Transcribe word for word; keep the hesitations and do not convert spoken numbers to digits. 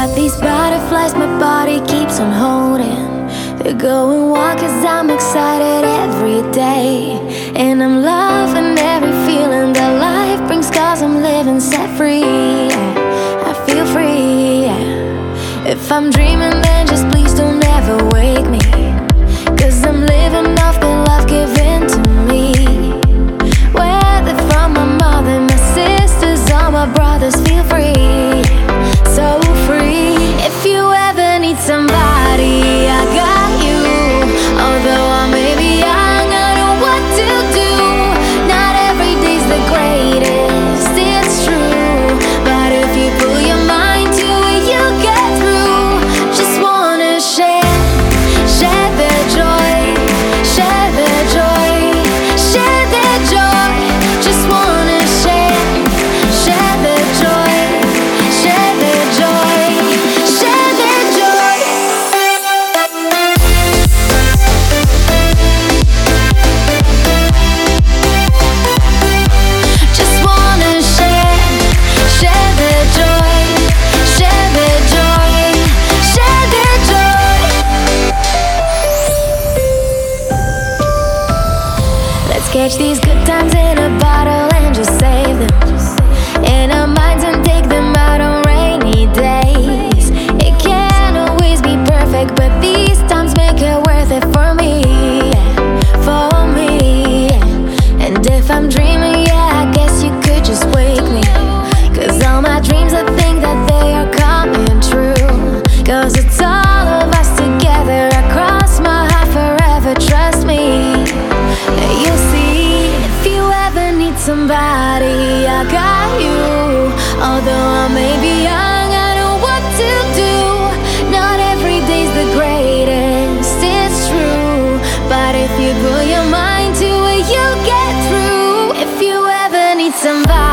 got these butterflies my body keeps on holding. They're going wild cause I'm excited every day. And I'm loving every feeling that life brings cause I'm living set free. I feel free. If I'm dreaming then just please don't ever wake me, cause I'm living off the love given to me. Whether from my mother, my sisters or my brothers, feel free, so free. If you ever need somebody, I got you. Although I may be young, I know what to do. Not every day's the greatest, it's true. But if you put your mind to it, you'll get through. Just wanna share, share the joy, share the joy, share the joy. Just wanna share, share the joy, share the joy, share the joy. Just wanna share, share the joy, share the joy, share the joy. Let's catch these good times in a bottle and just save them in our minds and take them out on rainy days. It can't always be perfect, but these times make it worth it for me, for me. And if I'm dreaming, yeah, I guess you could just wake me, cause all my dreams I think that they are coming true. Cause it's all of us together, I cross my heart forever, trust me. And you'll see, if you ever need somebody, I got you. Although I may be young, I know what to do. Not every day's the greatest, it's true. But if you put your mind to it, you'll get through. If you ever need somebody,